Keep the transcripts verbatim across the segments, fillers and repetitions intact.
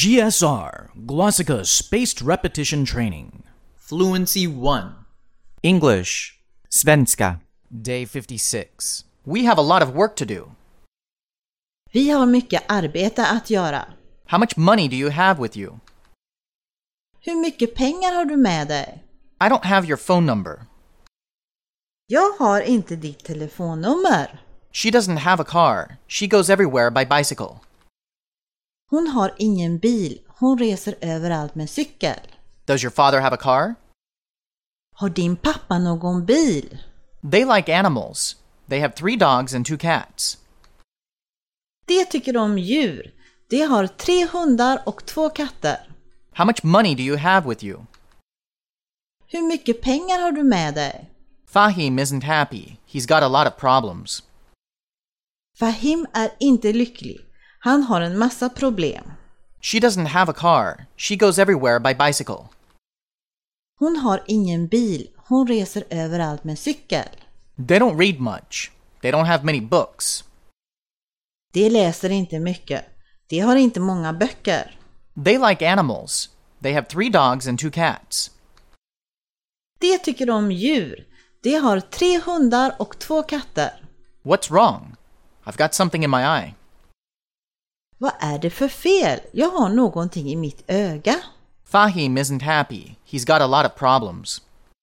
G S R, Glossika Spaced Repetition Training. Fluency one. English. Svenska. Day fifty-six. We have a lot of work to do. Vi har mycket arbete att göra. How much money do you have with you? Hur mycket pengar har du med dig? I don't have your phone number. Jag har inte ditt telefonnummer. She doesn't have a car. She goes everywhere by bicycle. Hon har ingen bil. Hon reser överallt med cykel. Does your father have a car? Har din pappa någon bil? They like animals. They have three dogs and two cats. De tycker om djur. De har tre hundar och två katter. How much money do you have with you? Hur mycket pengar har du med dig? Fahim isn't happy. He's got a lot of problems. Fahim är inte lycklig. Han har en massa problem. She doesn't have a car. She goes everywhere by bicycle. Hon har ingen bil. Hon reser överallt med cykel. They don't read much. They don't have many books. De läser inte mycket. De har inte många böcker. They like animals. They have three dogs and two cats. De tycker om djur. De har tre hundar och två katter. What's wrong? I've got something in my eye. Vad är det för fel? Jag har någonting i mitt öga. Fahim isn't happy. He's got a lot of problems.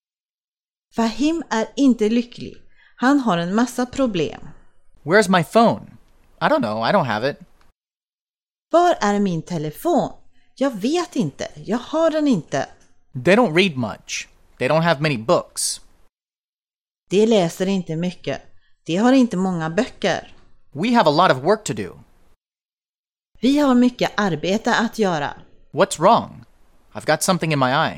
Fahim är inte lycklig. Han har en massa problem. Where's my phone? I don't know. I don't have it. Var är min telefon? Jag vet inte. Jag har den inte. They don't read much. They don't have many books. De läser inte mycket. De har inte många böcker. We have a lot of work to do. Vi har mycket arbete att göra. What's wrong? I've got something in my eye.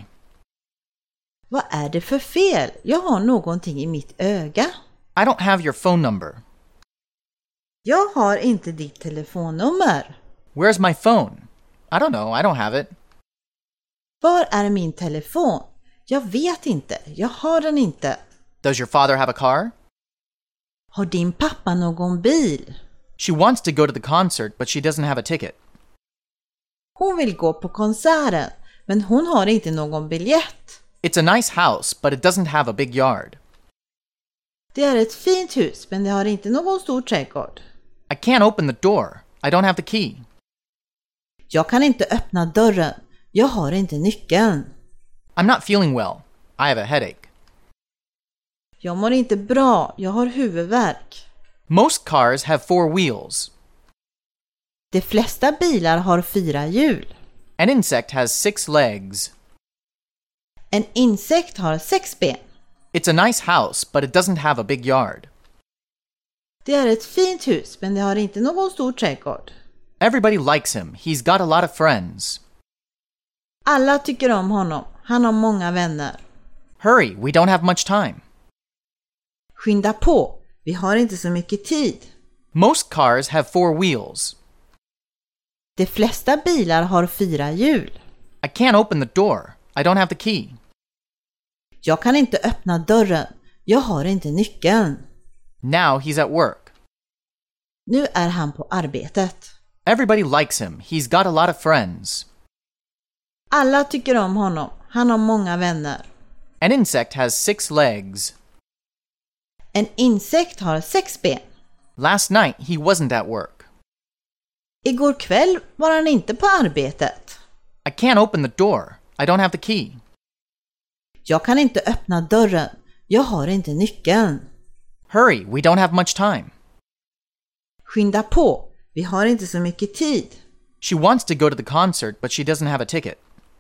Vad är det för fel? Jag har någonting i mitt öga. I don't have your phone number. Jag har inte ditt telefonnummer. Where's my phone? I don't know. I don't have it. Var är min telefon? Jag vet inte. Jag har den inte. Does your father have a car? Har din pappa någon bil? She wants to go to the concert, but she doesn't have a ticket. Hon vill gå på konserten, men hon har inte någon biljett. It's a nice house, but it doesn't have a big yard. Det är ett fint hus, men det har inte någon stor trädgård. I can't open the door. I don't have the key. Jag kan inte öppna dörren. Jag har inte nyckeln. I'm not feeling well. I have a headache. Jag mår inte bra. Jag har huvudvärk. Most cars have four wheels. De flesta bilar har fyra hjul. An insect has six legs. En insekt har sex ben. It's a nice house, but it doesn't have a big yard. Det är ett fint hus, men det har inte någon stor trädgård. Everybody likes him. He's got a lot of friends. Alla tycker om honom. Han har många vänner. Hurry, we don't have much time. Skynda på. Vi har inte så mycket tid. Most cars have four wheels. De flesta bilar har fyra hjul. I can't open the door. I don't have the key. Jag kan inte öppna dörren. Jag har inte nyckeln. Now he's at work. Nu är han på arbetet. Everybody likes him. He's got a lot of friends. Alla tycker om honom. Han har många vänner. An insect has six legs. En insekt har sex ben. Last night he wasn't at work. Igår kväll var han inte på arbetet. I can't open the door. I don't have the key. Jag kan inte öppna dörren. Jag har inte nyckeln. Hurry, we don't have much time. Skynda på. Vi har inte så mycket tid. She wants to go to the concert, but she doesn't have a ticket.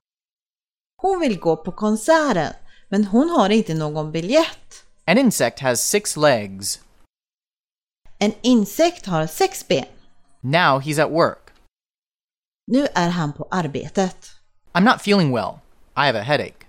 Hon vill gå på konserten, men hon har inte någon biljett. An insect has six legs. En insekt har sex ben. Now he's at work. Nu är han på arbetet. I'm not feeling well. I have a headache.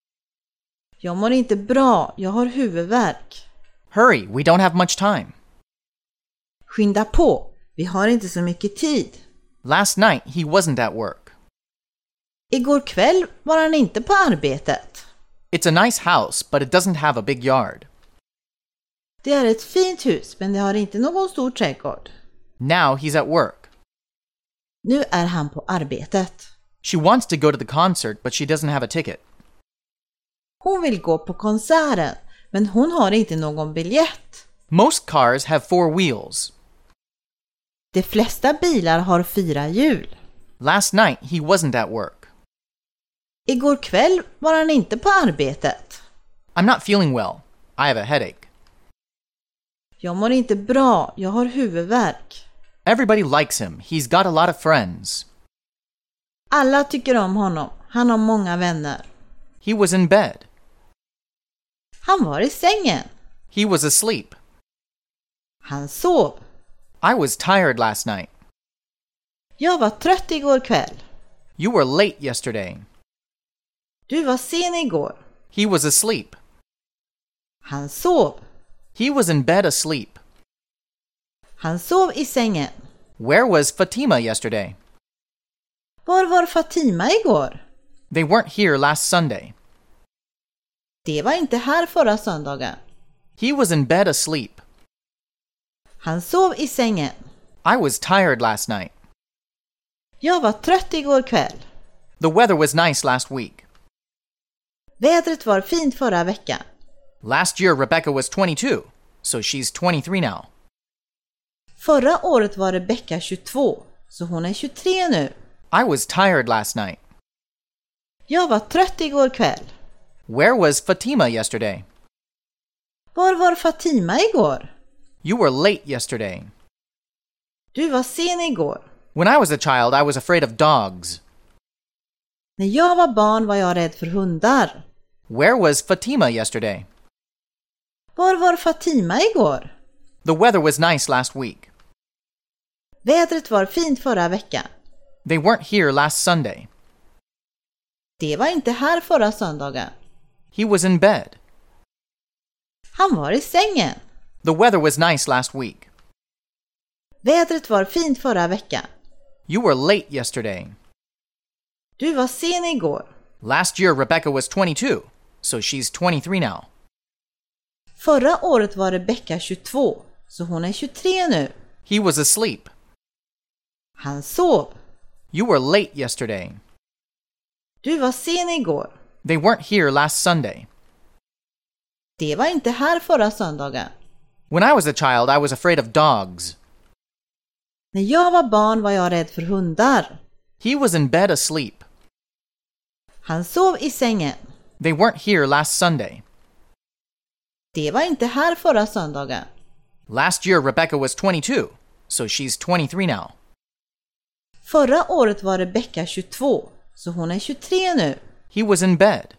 Jag mår inte bra. Jag har huvudvärk. Hurry, we don't have much time. Skynda på. Vi har inte så mycket tid. Last night he wasn't at work. Igår kväll var han inte på arbetet. It's a nice house, but it doesn't have a big yard. Det är ett fint hus, men det har inte någon stor trädgård. Now he's at work. Nu är han på arbetet. She wants to go to the concert, but she doesn't have a ticket. Hon vill gå på konserten, men hon har inte någon biljett. Most cars have four wheels. De flesta bilar har fyra hjul. Last night, he wasn't at work. Igår kväll var han inte på arbetet. I'm not feeling well. I have a headache. Jag mår inte bra, jag har huvudvärk. Everybody likes him. He's got a lot of friends. Alla tycker om honom, han har många vänner. He was in bed. Han var i sängen. He was asleep. Han sov. I was tired last night. Jag var trött igår kväll. You were late yesterday. Du var sen igår. He was asleep. Han sov. He was in bed asleep. Han sov i sängen. Where was Fatima yesterday? Var var Fatima igår? They weren't here last Sunday. Det var inte här förra söndagen. He was in bed asleep. Han sov i sängen. I was tired last night. Jag var trött igår kväll. The weather was nice last week. Vädret var fint förra veckan. Last year Rebecca was twenty-two, so she's twenty-three now. Förra året var Rebecca tjugotvå, så hon är tjugotre nu. I was tired last night. Jag var trött igår kväll. Where was Fatima yesterday? Var var Fatima igår? You were late yesterday. Du var sen igår. When I was a child, I was afraid of dogs. När jag var barn var jag rädd för hundar. Where was Fatima yesterday? Var var Fatima igår? The weather was nice last week. Vädret var fint förra veckan. They weren't here last Sunday. Det var inte här förra söndagen. He was in bed. Han var i sängen. The weather was nice last week. Vädret var fint förra veckan. You were late yesterday. Du var sen igår. Last year Rebecca was twenty-two, so she's twenty-three now. Förra året var Rebecca tjugotvå, så hon är tjugotre nu. He was asleep. Han sov. You were late yesterday. Du var sen igår. They weren't here last Sunday. Det var inte här förra söndagen. When I was a child, I was afraid of dogs. När jag var barn var jag rädd för hundar. He was in bed asleep. Han sov i sängen. They weren't here last Sunday. Det var inte här förra söndagen. Last year Rebecca was twenty-two, so she's twenty-three now. Förra året var Rebecca tjugotvå, så hon är tjugotre nu. He was in bed.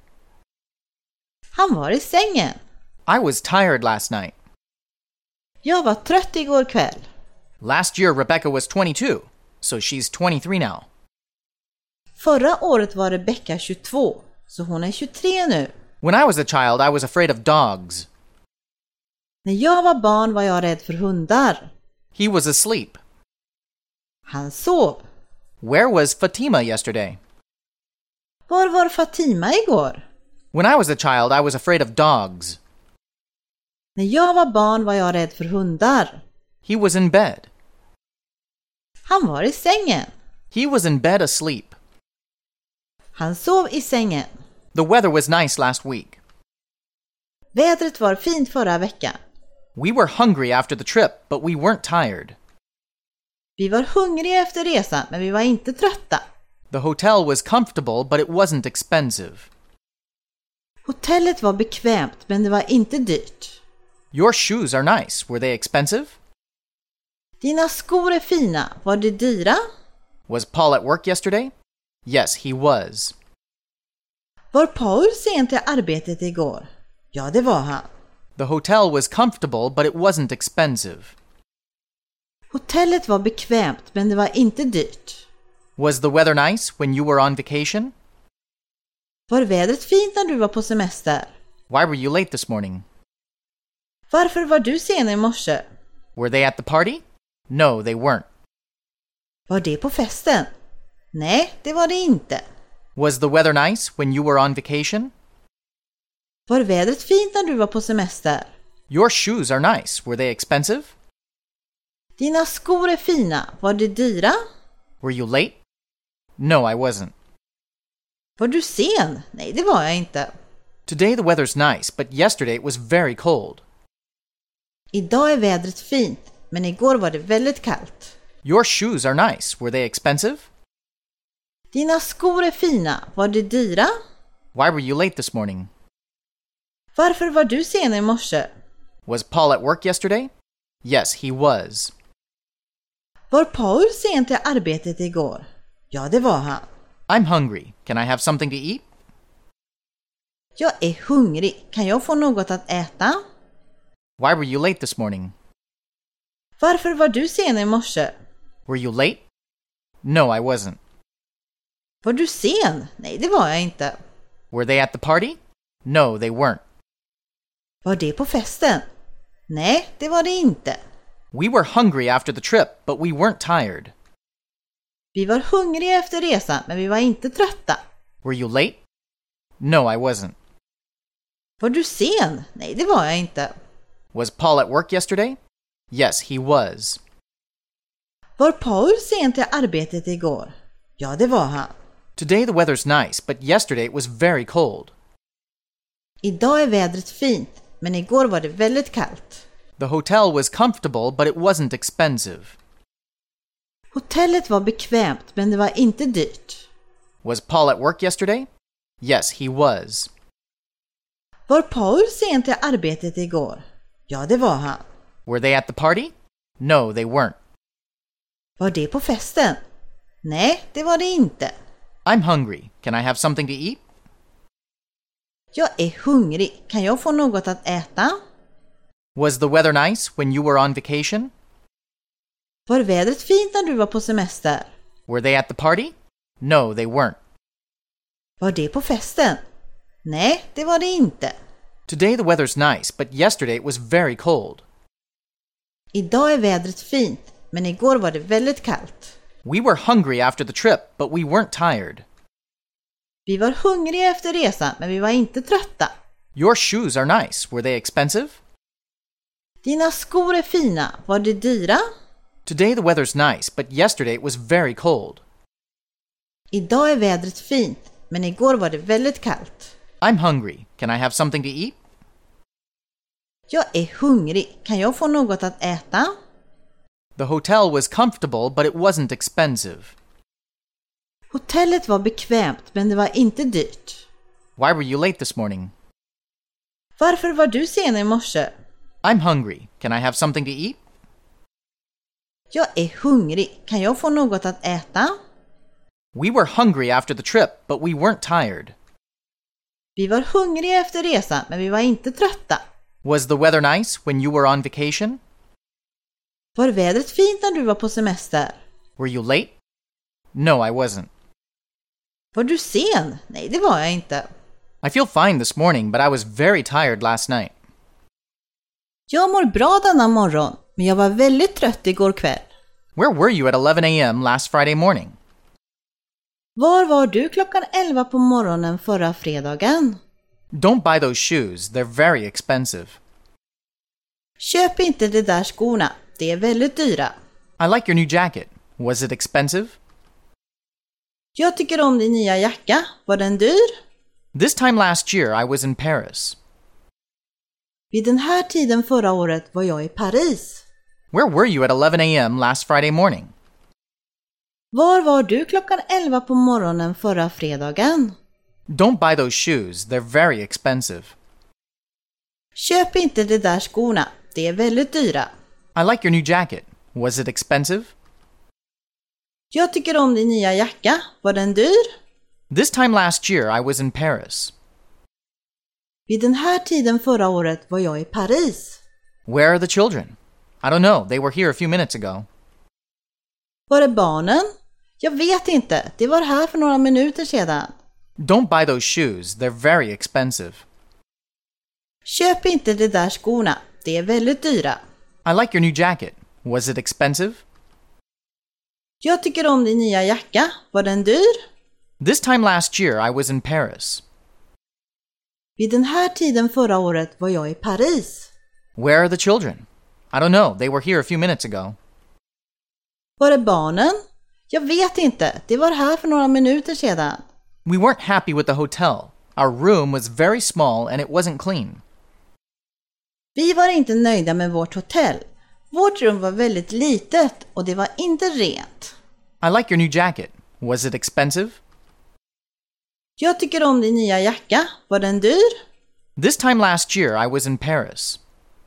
Han var i sängen. I was tired last night. Jag var trött igår kväll. Last year Rebecca was twenty-two, so she's twenty-three now. Förra året var Rebecca tjugotvå, så hon är tjugotre nu. When I was a child, I was afraid of dogs. När jag var barn var jag rädd för hundar. He was asleep. Han sov. Where was Fatima yesterday? Var var Fatima igår? When I was a child, I was afraid of dogs. När jag var barn var jag rädd för hundar. He was in bed. Han var i sängen. He was in bed asleep. Han sov i sängen. The weather was nice last week. Vädret var fint förra veckan. We were hungry after the trip, but we weren't tired. Vi var hungriga efter resan, men vi var inte trötta. The hotel was comfortable, but it wasn't expensive. Hotellet var bekvämt, men det var inte dyrt. Your shoes are nice. Were they expensive? Dina skor är fina. Var de dyra? Was Paul at work yesterday? Yes, he was. Var Paul sen till arbetet igår? Ja, det var han. The hotel was comfortable, but it wasn't expensive. Hotellet var bekvämt, men det var inte dyrt. Was the weather nice when you were on vacation? Var vädret fint när du var på semester? Why were you late this morning? Varför var du sen i morse? Were they at the party? No, they weren't. Var det på festen? Nej, det var det inte. Was the weather nice when you were on vacation? Var vädret fint när du var på semester? Your shoes are nice. Were they expensive? Dina skor är fina. Var de dyra? Were you late? No, I wasn't. Var du sen? Nej, det var jag inte. Today the weather's nice, but yesterday it was very cold. Idag är vädret fint, men igår var det väldigt kallt. Your shoes are nice. Were they expensive? Dina skor är fina. Var de dyra? Why were you late this morning? Varför var du sen i morse? Was Paul at work yesterday? Yes, he was. Var Paul sen till arbetet igår? Ja, det var han. I'm hungry. Can I have something to eat? Jag är hungrig. Kan jag få något att äta? Why were you late this morning? Varför var du sen i morse? Were you late? No, I wasn't. Var du sen? Nej, det var jag inte. Were they at the party? No, they weren't. Var det på festen? Nej, det var det inte. We were hungry after the trip, but we weren't tired. Vi var hungriga efter resan, men vi var inte trötta. Were you late? No, I wasn't. Var du sen? Nej, det var jag inte. Was Paul at work yesterday? Yes, he was. Var Paul sen till arbetet igår? Ja, det var han. Today the weather's nice, but yesterday it was very cold. Idag är vädret fint, men igår var det väldigt kallt. The hotel was comfortable, but it wasn't expensive. Hotellet var bekvämt, men det var inte dyrt. Was Paul at work yesterday? Yes, he was. Var Paul sen till arbetet igår? Ja, det var han. Were they at the party? No, they weren't. Var det på festen? Nej, det var det inte. I'm hungry. Can I have something to eat? Jag är hungrig. Kan jag få något att äta? Was the weather nice when you were on vacation? Var vädret fint när du var på semester? Were they at the party? No, they weren't. Var det på festen? Nej, det var det inte. Today the weather's nice, but yesterday it was very cold. Idag är vädret fint, men igår var det väldigt kallt. We were hungry after the trip, but we weren't tired. Vi var hungriga efter resan, men vi var inte trötta. Your shoes are nice. Were they expensive? Dina skor är fina. Var de dyra? Today the weather's nice, but yesterday it was very cold. Idag är vädret fint, men igår var det väldigt kallt. I'm hungry. Can I have something to eat? Jag är hungrig. Kan jag få något att äta? The hotel was comfortable, but it wasn't expensive. Hotellet var bekvämt, men det var inte dyrt. Why were you late this morning? Varför var du sen i morse? I'm hungry. Can I have something to eat? Jag är hungrig. Kan jag få något att äta? We were hungry after the trip, but we weren't tired. Vi var hungriga efter resan, men vi var inte trötta. Was the weather nice when you were on vacation? Var vädret fint när du var på semester? Were you late? No, I wasn't. Var du sen? Nej, det var jag inte. I feel fine this morning, but I was very tired last night. Jag mår bra denna morgon, men jag var väldigt trött igår kväll. Where were you at eleven a.m. last Friday morning? Var var du klockan elva på morgonen förra fredagen? Don't buy those shoes. They're very expensive. Köp inte de där skorna. Det är väldigt dyra. I like your new jacket. Was it expensive? Jag tycker om din nya jacka. Var den dyr? This time last year I was in Paris. Vid den här tiden förra året var jag i Paris. Where were you at eleven a.m. last Friday morning? Var var du klockan elva på morgonen förra fredagen? Don't buy those shoes. They're very expensive. Köp inte de där skorna. Det är väldigt dyra. I like your new jacket. Was it expensive? Jag tycker om din nya jacka. Var den dyr? This time last year I was in Paris. Vid den här tiden förra året var jag i Paris. Where are the children? I don't know. They were here a few minutes ago. Var är barnen? Jag vet inte. Det var här för några minuter sedan. Don't buy those shoes. They're very expensive. Köp inte de där skorna. Det är väldigt dyra. I like your new jacket. Was it expensive? Jag tycker om din nya jacka. Var den dyr? This time last year I was in Paris. Vid den här tiden förra året var jag i Paris. Where are the children? I don't know. They were here a few minutes ago. Var är barnen? Jag vet inte, det var här för några minuter sedan. We weren't happy with the hotel. Our room was very small and it wasn't clean. Vi var inte nöjda med vårt hotell. Vårt rum var väldigt litet och det var inte rent. I like your new jacket. Was it expensive? Jag tycker om din nya jacka. Var den dyr? This time last year I was in Paris.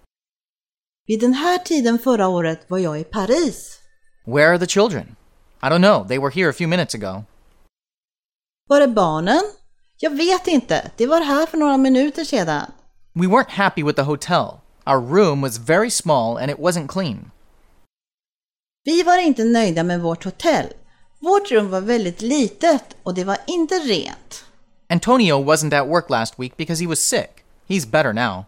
Vid den här tiden förra året var jag i Paris. Where are the children? I don't know. They were here a few minutes ago. Var är barnen? Jag vet inte. Det var här för några minuter sedan. We weren't happy with the hotel. Our room was very small and it wasn't clean. Vi var inte nöjda med vårt hotell. Vårt rum var väldigt litet och det var inte rent. Antonio wasn't at work last week because he was sick. He's better now.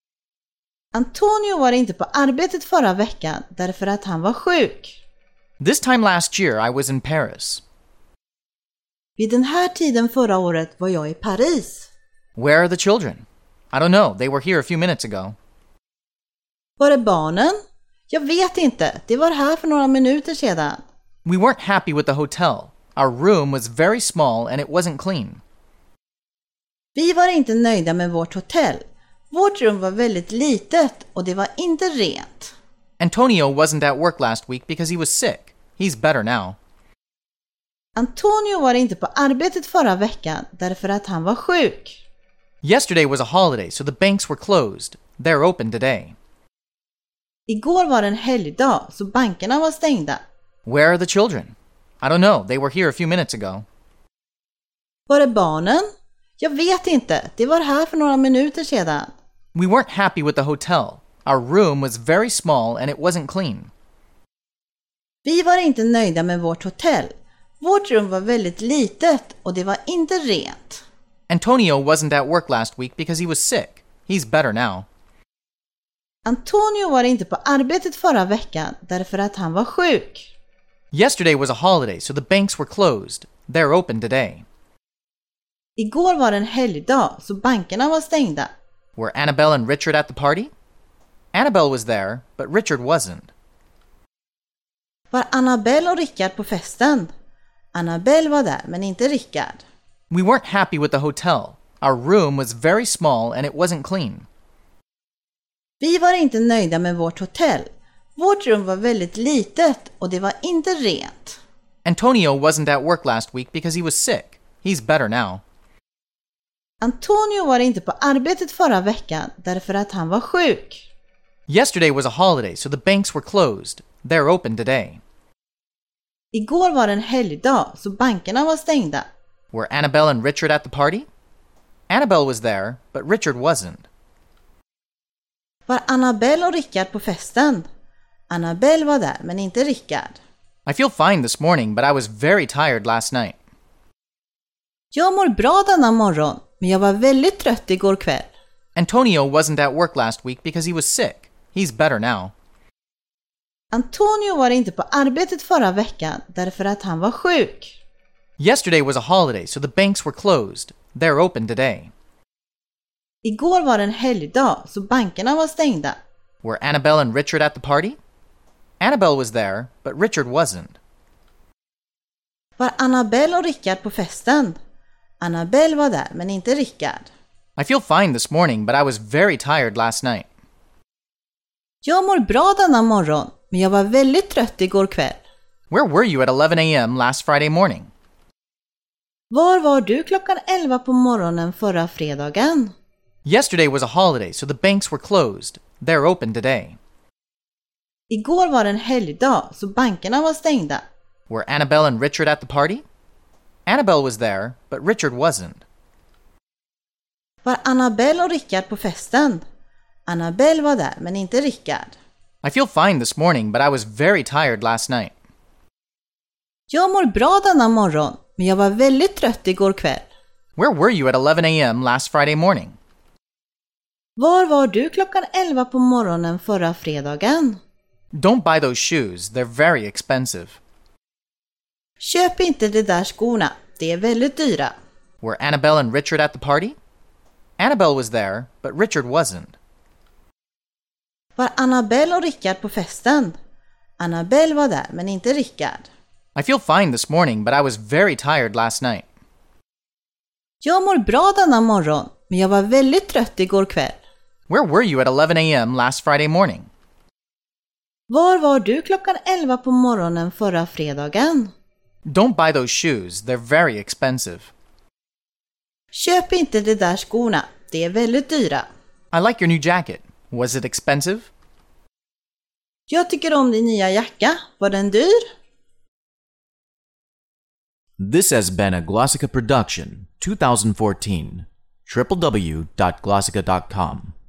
Antonio var inte på arbetet förra veckan därför att han var sjuk. This time last year I was in Paris. Vid den här tiden förra året var jag i Paris. Where are the children? I don't know. They were here a few minutes ago. Var är barnen? Jag vet inte. Det var här för några minuter sedan. We weren't happy with the hotel. Our room was very small and it wasn't clean. Vi var inte nöjda med vårt hotell. Vårt rum var väldigt litet och det var inte rent. Antonio wasn't at work last week because he was sick. He's better now. Antonio var inte på arbetet förra veckan därför att han var sjuk. Yesterday was a holiday, so the banks were closed. They're open today. Igår var en helgdag, så bankerna var stängda. Where are the children? I don't know. They were here a few minutes ago. Var är barnen? Jag vet inte. Det var här för några minuter sedan. We weren't happy with the hotel. Our room was very small and it wasn't clean. Vi var inte nöjda med vårt hotell. Vårt rum var väldigt litet och det var inte rent. Antonio wasn't at work last week because he was sick. He's better now. Antonio var inte på arbetet förra veckan därför att han var sjuk. Yesterday was a holiday, so the banks were closed. They're open today. Igår var en helgdag, så bankerna var stängda. Were Annabelle and Richard at the party? Annabelle was there, but Richard wasn't. Var Annabelle och Rickard på festen? Annabelle var där, men inte Rickard. We weren't happy with the hotel. Our room was very small and it wasn't clean. Vi var inte nöjda med vårt hotell. Vårt rum var väldigt litet och det var inte rent. Antonio wasn't at work last week because he was sick. He's better now. Antonio var inte på arbetet förra veckan därför att han var sjuk. Yesterday was a holiday, so the banks were closed. They're open today. Igår var en helgdag, så bankerna var stängda. Were Annabelle and Richard at the party? Annabelle was there, but Richard wasn't. Var Annabelle och Rickard på festen? Annabelle var där, men inte Rickard. I feel fine this morning, but I was very tired last night. Jag mår bra denna morgon, men jag var väldigt trött igår kväll. Antonio wasn't at work last week because he was sick. He's better now. Antonio var inte på arbetet förra veckan därför att han var sjuk. Yesterday was a holiday, so the banks were closed. They're open today. Igår var en helgdag, så bankerna var stängda. Were Annabelle and Richard at the party? Annabelle was there, but Richard wasn't. Var Annabelle och Rickard på festen? Annabelle var där, men inte Rickard. I feel fine this morning, but I was very tired last night. Jag mår bra denna morgon, men jag var väldigt trött igår kväll. Where were you at eleven a.m. last Friday morning? Var var du klockan elva på morgonen förra fredagen? Yesterday was a holiday, so the banks were closed. They're open today. Igår var en helgdag, så bankerna var stängda. Were Annabelle and Richard at the party? Annabelle was there, but Richard wasn't. Var Annabelle och Rickard på festen? Annabelle var där, men inte Rickard. I feel fine this morning, but I was very tired last night. Jag mår bra denna morgon, men jag var väldigt trött igår kväll. Where were you at eleven a.m. last Friday morning? Var var du klockan elva på morgonen förra fredagen? Don't buy those shoes. They're very expensive. Köp inte de där skorna. Det är väldigt dyra. Were Annabelle and Richard at the party? Annabelle was there, but Richard wasn't. Var Annabelle och Rickard på festen? Annabelle var där, men inte Rickard. I feel fine this morning, but I was very tired last night. Jag mår bra denna morgon, men jag var väldigt trött igår kväll. Where were you at eleven a.m. last Friday morning? Var var du klockan elva på morgonen förra fredagen? Don't buy those shoes. They're very expensive. Köp inte de där skorna. Det är väldigt dyra. I like your new jacket. Was it expensive? Jag tycker om din nya jacka. Var den dyr? This has been a Glossica production, twenty fourteen. w w w dot glossica dot com